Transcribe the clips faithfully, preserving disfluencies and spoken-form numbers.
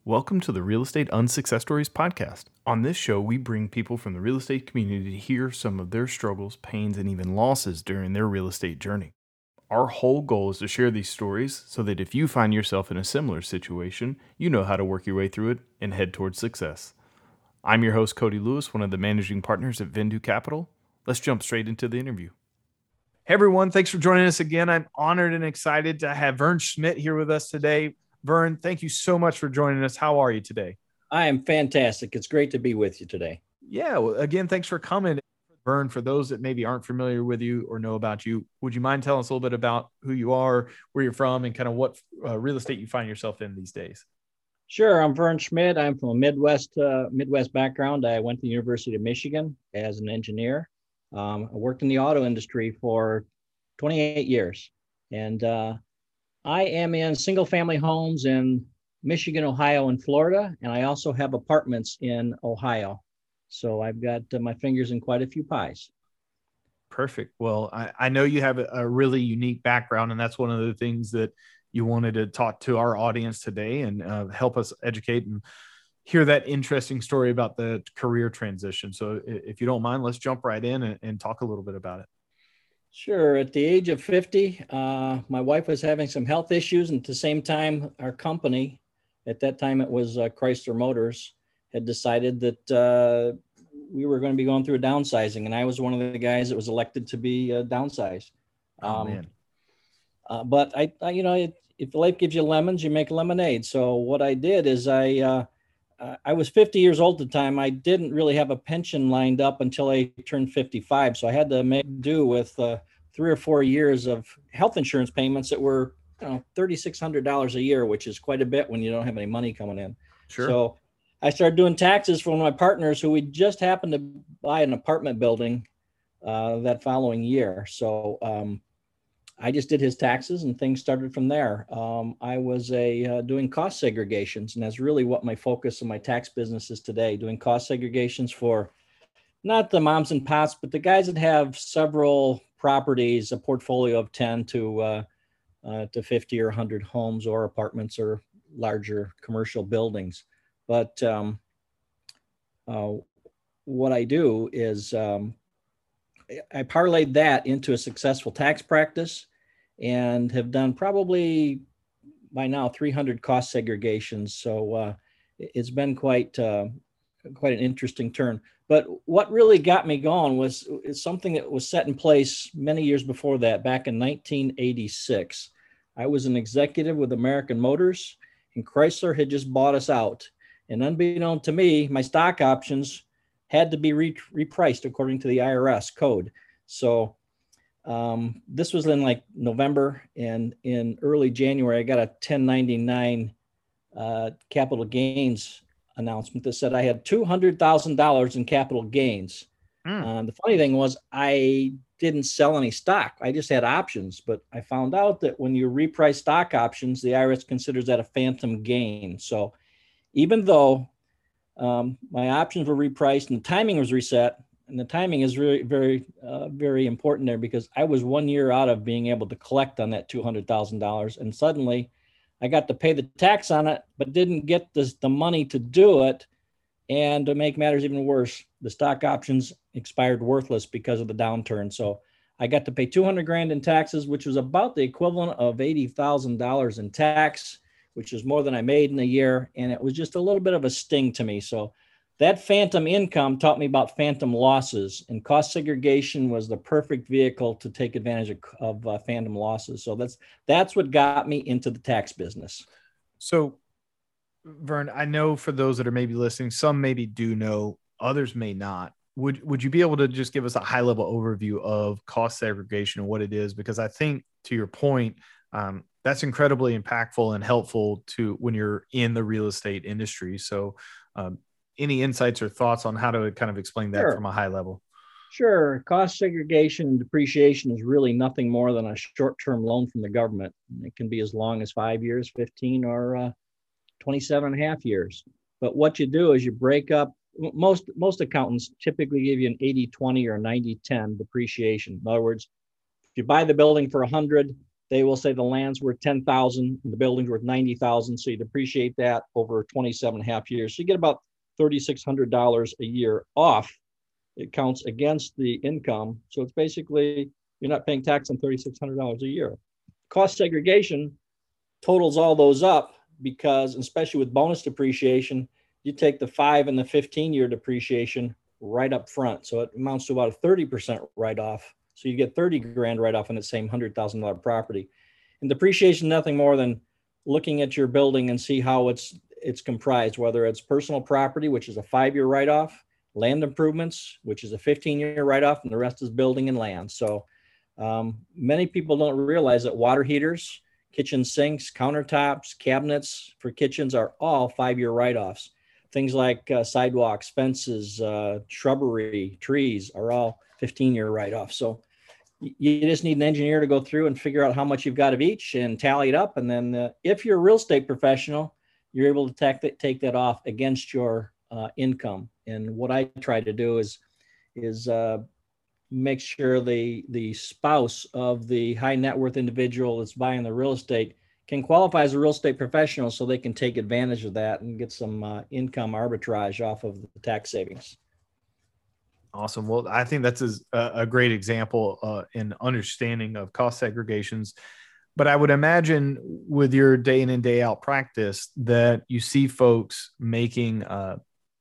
Welcome to the Real Estate Unsuccess Stories podcast. On this show, we bring people from the real estate community to hear some of their struggles, pains, and even losses during their real estate journey. Our whole goal is to share these stories so that if you find yourself in a similar situation, you know how to work your way through it and head towards success. I'm your host, Cody Lewis, one of the managing partners at Vendu Capital. Let's jump straight into the interview. Hey, everyone. Thanks for joining us again. I'm honored and excited to have Vern Schmidt here with us today. Vern, thank you so much for joining us. How are you today? I am fantastic. It's great to be with you today. Yeah. Well, again, thanks for coming. Vern, for those that maybe aren't familiar with you or know about you, would you mind telling us a little bit about who you are, where you're from, and kind of what uh, real estate you find yourself in these days? Sure. I'm Vern Schmidt. I'm from a Midwest uh, Midwest background. I went to the University of Michigan as an engineer. Um, I worked in the auto industry for twenty-eight years. And uh, I am in single family homes in Michigan, Ohio, and Florida. And I also have apartments in Ohio. So I've got uh, my fingers in quite a few pies. Perfect. Well, I, I know you have a, a really unique background, and that's one of the things that you wanted to talk to our audience today and uh, help us educate and hear that interesting story about the career transition. So if you don't mind, let's jump right in and, and talk a little bit about it. Sure. At the age of fifty, uh, my wife was having some health issues. And at the same time, our company, at that time, it was uh, Chrysler Motors, had decided that uh, we were going to be going through a downsizing. And I was one of the guys that was elected to be uh, downsized. Oh, um, man. Uh, but I, I, you know, it, if life gives you lemons, you make lemonade. So what I did is I, uh, uh, I was fifty years old at the time. I didn't really have a pension lined up until I turned fifty-five. So I had to make do with uh, three or four years of health insurance payments that were, you know, three thousand six hundred dollars a year, which is quite a bit when you don't have any money coming in. Sure. So I started doing taxes for one of my partners who we just happened to buy an apartment building uh, that following year. So um, I just did his taxes and things started from there. Um, I was a uh, doing cost segregations, and that's really what my focus of my tax business is today, doing cost segregations for not the moms and pops, but the guys that have several properties, a portfolio of ten to uh, uh, to fifty or one hundred homes or apartments or larger commercial buildings. But um, uh, what I do is um, I parlayed that into a successful tax practice and have done probably by now three hundred cost segregations. So uh, it's been quite uh, quite an interesting turn. But what really got me going was something that was set in place many years before that, back in nineteen eighty-six. I was an executive with American Motors, and Chrysler had just bought us out. And unbeknown to me, my stock options had to be re- repriced according to the I R S code. So um, this was in like November, and in early January, I got a ten ninety-nine uh, capital gains announcement that said I had two hundred thousand dollars in capital gains. Mm. Uh, the funny thing was I didn't sell any stock. I just had options, but I found out that when you reprice stock options, the I R S considers that a phantom gain. So even though um, my options were repriced and the timing was reset, and the timing is really very, uh, very important there because I was one year out of being able to collect on that two hundred thousand dollars. And suddenly I got to pay the tax on it, but didn't get this, the money to do it. And to make matters even worse, the stock options expired worthless because of the downturn. So I got to pay two hundred grand in taxes, which was about the equivalent of eighty thousand dollars in tax, which is more than I made in a year. And it was just a little bit of a sting to me. So that phantom income taught me about phantom losses, and cost segregation was the perfect vehicle to take advantage of, of uh, phantom losses. So that's that's what got me into the tax business. So, Vern, I know for those that are maybe listening, some maybe do know, others may not. Would would you be able to just give us a high level overview of cost segregation and what it is? Because I think, to your point, um, that's incredibly impactful and helpful to when you're in the real estate industry. So, um, any insights or thoughts on how to kind of explain that Sure. from a high level? Sure. Cost segregation and depreciation is really nothing more than a short-term loan from the government. It can be as long as five years, fifteen, or uh, twenty-seven and a half years. But what you do is you break up, most, most accountants typically give you an eighty twenty or ninety ten depreciation. In other words, if you buy the building for one hundred, they will say the land's worth ten thousand, the building's worth ninety thousand. So you depreciate that over twenty-seven and a half years. So you get about thirty-six hundred dollars a year off. It counts against the income. So it's basically, you're not paying tax on thirty-six hundred dollars a year. Cost segregation totals all those up because, especially with bonus depreciation, you take the five and the fifteen year depreciation right up front. So it amounts to about a thirty percent write-off. So you get thirty grand write-off on the same one hundred thousand dollars property. And depreciation, nothing more than looking at your building and see how it's it's comprised, whether it's personal property, which is a five-year write-off, land improvements, which is a fifteen year write-off, and the rest is building and land. So um, many people don't realize that water heaters, kitchen sinks, countertops, cabinets for kitchens are all five-year write-offs. Things like uh, sidewalks, fences, uh, shrubbery, trees are all fifteen year write-offs. So you just need an engineer to go through and figure out how much you've got of each and tally it up. And then uh, if you're a real estate professional, you're able to take that, take that off against your uh, income. And what I try to do is, is uh, make sure the, the spouse of the high net worth individual that's buying the real estate can qualify as a real estate professional so they can take advantage of that and get some uh, income arbitrage off of the tax savings. Awesome. Well, I think that's a, a great example uh, in understanding of cost segregations. But I would imagine with your day in and day out practice that you see folks making uh,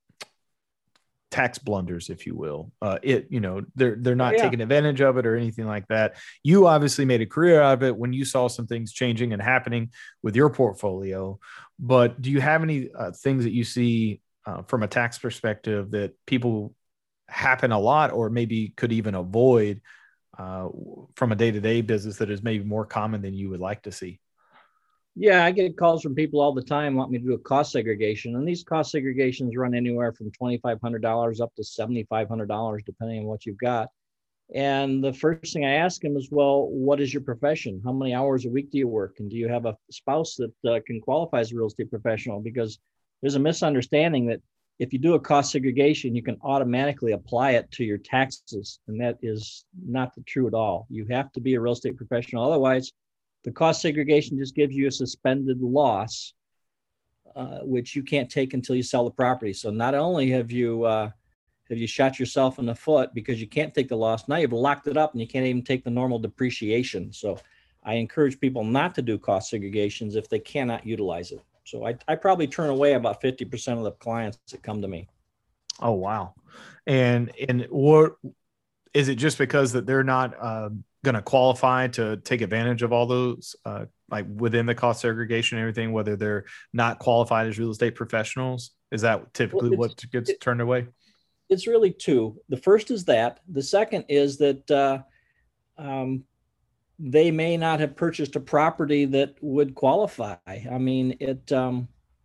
tax blunders, if you will. Uh, it, you know, they're they're not yeah. taking advantage of it or anything like that. You obviously made a career out of it when you saw some things changing and happening with your portfolio. But do you have any uh, things that you see uh, from a tax perspective that people happen a lot, or maybe could even avoid uh, from a day-to-day business that is maybe more common than you would like to see? Yeah, I get calls from people all the time want me to do a cost segregation. And these cost segregations run anywhere from twenty-five hundred dollars up to seventy-five hundred dollars, depending on what you've got. And the first thing I ask them is, well, what is your profession? How many hours a week do you work? And do you have a spouse that uh, can qualify as a real estate professional? Because there's a misunderstanding that if you do a cost segregation, you can automatically apply it to your taxes. And that is not the true at all. You have to be a real estate professional. Otherwise, the cost segregation just gives you a suspended loss, uh, which you can't take until you sell the property. So not only have you uh, have you shot yourself in the foot because you can't take the loss, now you've locked it up and you can't even take the normal depreciation. So I encourage people not to do cost segregations if they cannot utilize it. So I, I probably turn away about fifty percent of the clients that come to me. Oh, wow. And, and what is it, just because that they're not uh, going to qualify to take advantage of all those, uh, like within the cost segregation and everything, whether they're not qualified as real estate professionals? Is that typically well, what gets it, turned away? It's really two. The first is that. The second is that uh, um, they may not have purchased a property that would qualify. I mean, it. Um,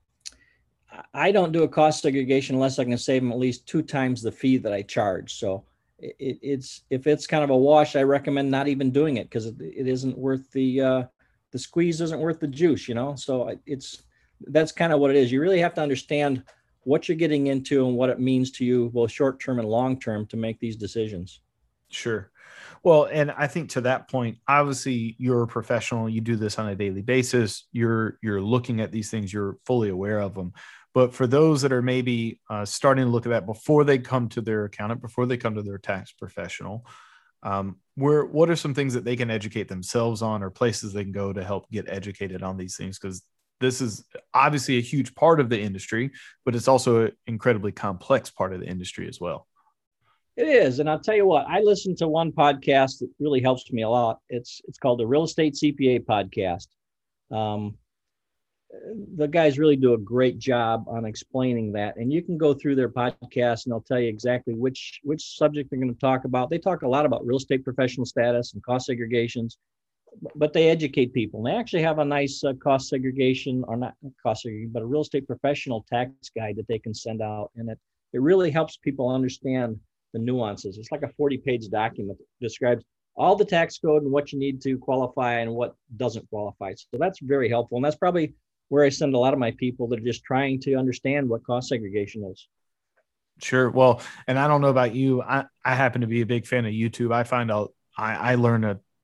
I don't do a cost segregation unless I can save them at least two times the fee that I charge. So it, it's if it's kind of a wash, I recommend not even doing it because it, it isn't worth the uh, the squeeze isn't worth the juice, you know. So it's that's kind of what it is. You really have to understand what you're getting into and what it means to you, both short term and long term, to make these decisions. Sure. Well, and I think to that point, obviously you're a professional, you do this on a daily basis. You're, you're looking at these things, you're fully aware of them. But for those that are maybe uh, starting to look at that before they come to their accountant, before they come to their tax professional, um, where, what are some things that they can educate themselves on, or places they can go to help get educated on these things? Because this is obviously a huge part of the industry, but it's also an incredibly complex part of the industry as well. It is. And I'll tell you what, I listen to one podcast that really helps me a lot. It's it's called the Real Estate C P A Podcast. Um, the guys really do a great job on explaining that. And you can go through their podcast and they'll tell you exactly which which subject they're going to talk about. They talk a lot about real estate professional status and cost segregations, but they educate people. And they actually have a nice uh, cost segregation, or not cost segregation, but a real estate professional tax guide that they can send out. And it, it really helps people understand the nuances. It's like a forty page document that describes all the tax code and what you need to qualify and what doesn't qualify. So that's very helpful. And that's probably where I send a lot of my people that are just trying to understand what cost segregation is. Sure. Well, and I don't know about you. I, I happen to be a big fan of YouTube. I find out I, I learn a,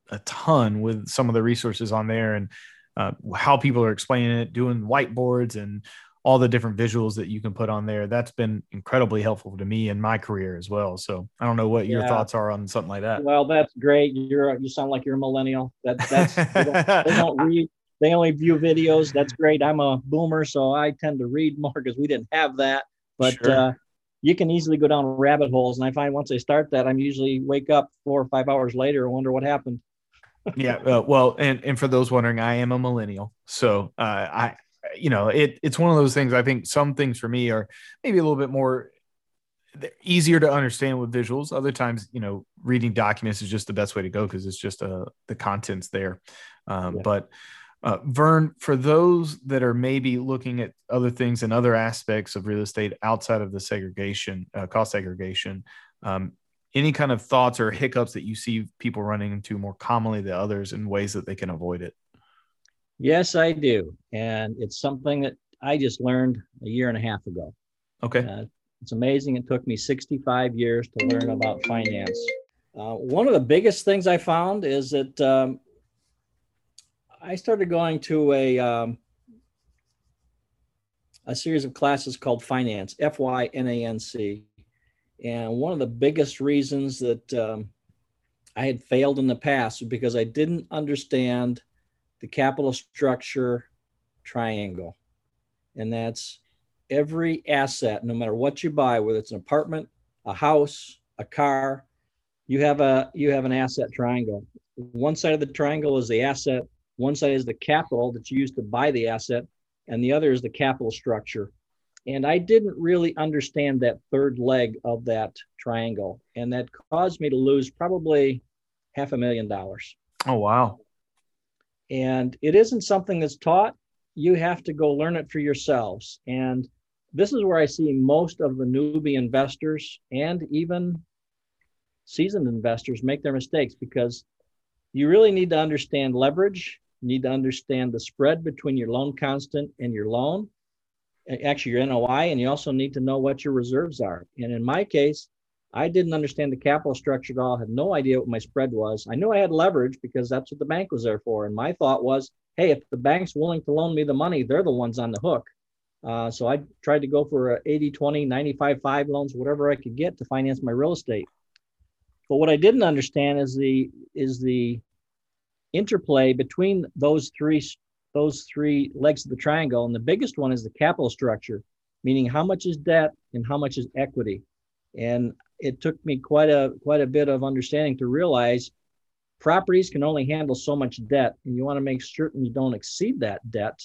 a ton with some of the resources on there and uh, how people are explaining it, doing whiteboards and all the different visuals that you can put on there. That's been incredibly helpful to me in my career as well. So I don't know what your Yeah. thoughts are on something like that. Well, that's great. You're, you sound like you're a millennial. That that's, they don't, they don't read, they only view videos. That's great. I'm a boomer, so I tend to read more because we didn't have that, but Sure. uh, you can easily go down rabbit holes. And I find once I start that, I'm usually wake up four or five hours later and wonder what happened. Yeah. Uh, well, and, and for those wondering, I am a millennial. So uh, I, you know, it, it's one of those things. I think some things for me are maybe a little bit more easier to understand with visuals. Other times, you know, reading documents is just the best way to go because it's just uh, the content's there. Um, yeah. But uh, Vern, for those that are maybe looking at other things and other aspects of real estate outside of the segregation, uh, cost segregation, um, any kind of thoughts or hiccups that you see people running into more commonly than others in ways that they can avoid it? Yes, I do. And it's something that I just learned a year and a half ago. Okay. Uh, it's amazing. It took me sixty-five years to learn about finance. Uh, one of the biggest things I found is that um, I started going to a, um, a series of classes called Finance, F Y N A N C. And one of the biggest reasons that um, I had failed in the past was because I didn't understand the capital structure triangle. And that's every asset, no matter what you buy, whether it's an apartment, a house, a car, you have a you have an asset triangle. One side of the triangle is the asset, one side is the capital that you use to buy the asset, and the other is the capital structure. And I didn't really understand that third leg of that triangle. And that caused me to lose probably half a million dollars. Oh, wow. And it isn't something that's taught. You have to go learn it for yourselves. And this is where I see most of the newbie investors and even seasoned investors make their mistakes, because you really need to understand leverage. You need to understand the spread between your loan constant and your loan, actually your N O I, and you also need to know what your reserves are. And in my case, I didn't understand the capital structure at all, had no idea what my spread was. I knew I had leverage because that's what the bank was there for. And my thought was, hey, if the bank's willing to loan me the money, they're the ones on the hook. Uh, so I tried to go for eighty twenty, ninety-five five loans, whatever I could get to finance my real estate. But what I didn't understand is the is the interplay between those three those three legs of the triangle. And the biggest one is the capital structure, meaning how much is debt and how much is equity. And it took me quite a quite a bit of understanding to realize properties can only handle so much debt, and you want to make certain you don't exceed that debt,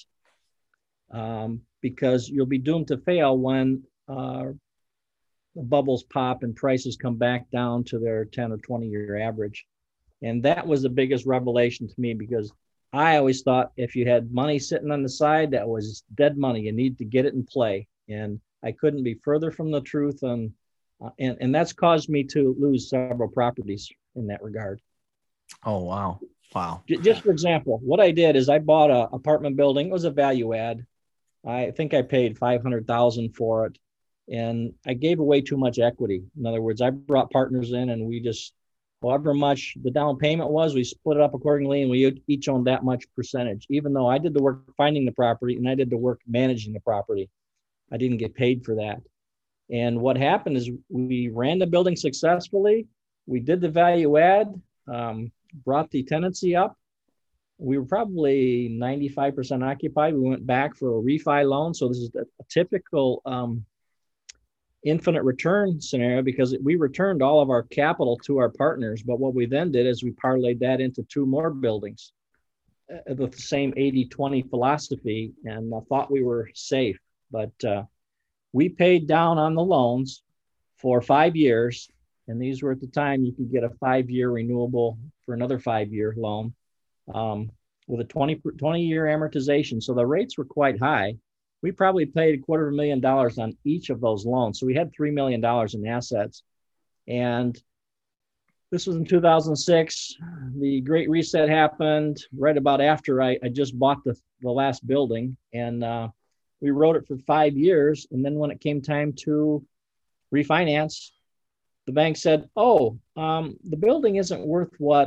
um, because you'll be doomed to fail when uh, the bubbles pop and prices come back down to their ten or twenty year average. And that was the biggest revelation to me, because I always thought if you had money sitting on the side, that was dead money. You need to get it in play. And I couldn't be further from the truth. And, uh, and, and that's caused me to lose several properties in that regard. Oh, wow. Wow. Just for example, what I did is I bought an apartment building. It was a value add. I think I paid five hundred thousand dollars for it. And I gave away too much equity. In other words, I brought partners in, and we just, however much the down payment was, we split it up accordingly, and we each owned that much percentage. Even though I did the work finding the property and I did the work managing the property, I didn't get paid for that. And what happened is we ran the building successfully. We did the value add, um, brought the tenancy up. We were probably ninety-five percent occupied. We went back for a refi loan. So this is a, a typical um, infinite return scenario, because we returned all of our capital to our partners. But what we then did is we parlayed that into two more buildings uh, with the same eighty twenty philosophy, and I thought we were safe. But uh, we paid down on the loans for five years. And these were at the time you could get a five-year renewable for another five-year loan um, with a twenty, twenty year amortization. So the rates were quite high. We probably paid a quarter of a million dollars on each of those loans. So we had three million dollars in assets. And this was in two thousand six. The Great Reset happened right about after I, I just bought the, the last building. And uh, we wrote it for five years. And then when it came time to refinance, the bank said, oh, um, the building isn't worth what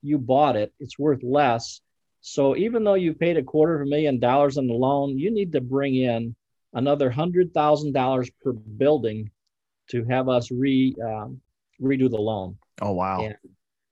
you bought it, it's worth less. So even though you paid a quarter of a million dollars on the loan, you need to bring in another one hundred thousand dollars per building to have us re um, redo the loan. Oh, wow. And,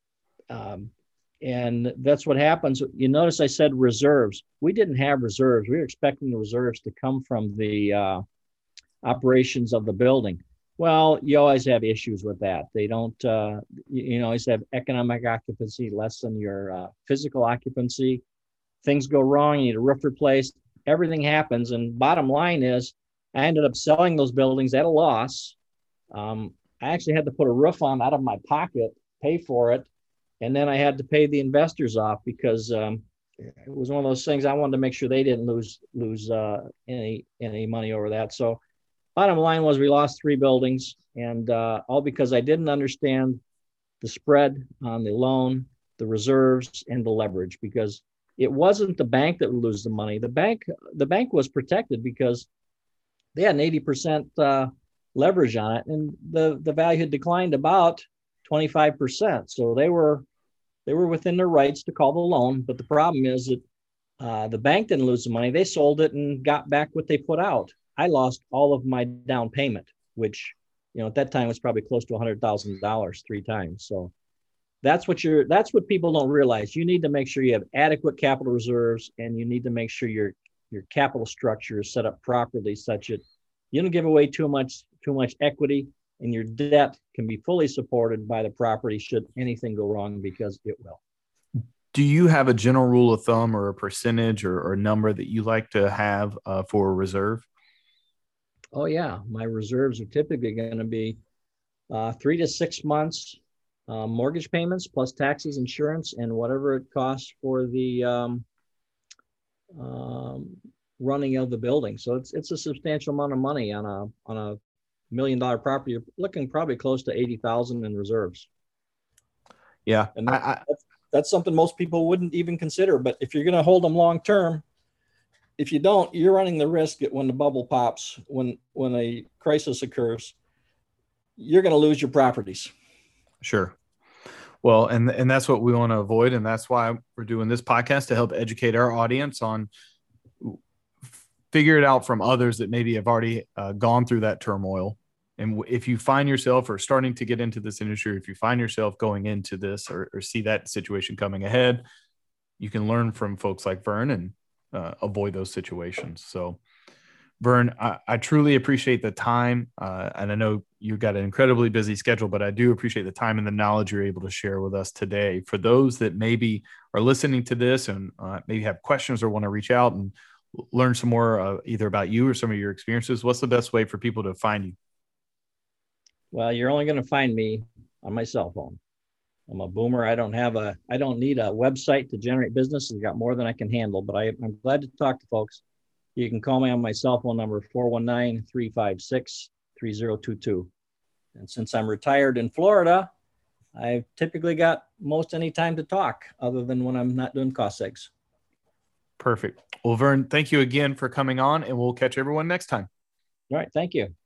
um, and that's what happens. You notice I said reserves. We didn't have reserves. We were expecting the reserves to come from the uh, operations of the building. Well, you always have issues with that. They don't, uh, you, you know, always have economic occupancy less than your uh, physical occupancy. Things go wrong, you need a roof replaced, everything happens. And bottom line is, I ended up selling those buildings at a loss. Um, I actually had to put a roof on out of my pocket, pay for it. And then I had to pay the investors off because um, it was one of those things I wanted to make sure they didn't lose lose uh, any any money over that. So bottom line was we lost three buildings, and uh, all because I didn't understand the spread on the loan, the reserves, and the leverage, because it wasn't the bank that would lose the money. The bank, the bank was protected because they had an eighty percent uh, leverage on it, and the, the value had declined about twenty-five percent. So they were they were within their rights to call the loan. But the problem is that uh, the bank didn't lose the money. They sold it and got back what they put out. I lost all of my down payment, which, you know, at that time was probably close to one hundred thousand dollars three times. So that's what you're, that's what people don't realize. You need to make sure you have adequate capital reserves, and you need to make sure your, your capital structure is set up properly such that you don't give away too much, too much equity, and your debt can be fully supported by the property should anything go wrong, because it will. Do you have a general rule of thumb or a percentage or, or number that you like to have uh, for a reserve? Oh yeah. My reserves are typically going to be uh, three to six months uh, mortgage payments plus taxes, insurance, and whatever it costs for the um, um, running of the building. So it's it's a substantial amount of money on a on a million dollar property. You're looking probably close to eighty thousand in reserves. Yeah, and that, I, I, that's, that's something most people wouldn't even consider. But if you're going to hold them long term, if you don't, you're running the risk that when the bubble pops, when when a crisis occurs, you're going to lose your properties. Sure. Well, and and that's what we want to avoid, and that's why we're doing this podcast, to help educate our audience on, figure it out from others that maybe have already uh, gone through that turmoil. And if you find yourself or starting to get into this industry, if you find yourself going into this or, or see that situation coming ahead, you can learn from folks like Vern and uh, avoid those situations. So Vern, I, I truly appreciate the time. Uh, and I know you've got an incredibly busy schedule, but I do appreciate the time and the knowledge you're able to share with us today. For those that maybe are listening to this and uh, maybe have questions or want to reach out and learn some more uh, either about you or some of your experiences, what's the best way for people to find you? Well, you're only going to find me on my cell phone. I'm a boomer. I don't have a, I don't need a website to generate business. I've got more than I can handle, but I, I'm glad to talk to folks. You can call me on my cell phone number, four one nine, three five six, three zero two two. And since I'm retired in Florida, I've typically got most any time to talk other than when I'm not doing cost segs. Perfect. Well, Vern, thank you again for coming on, and we'll catch everyone next time. All right. Thank you.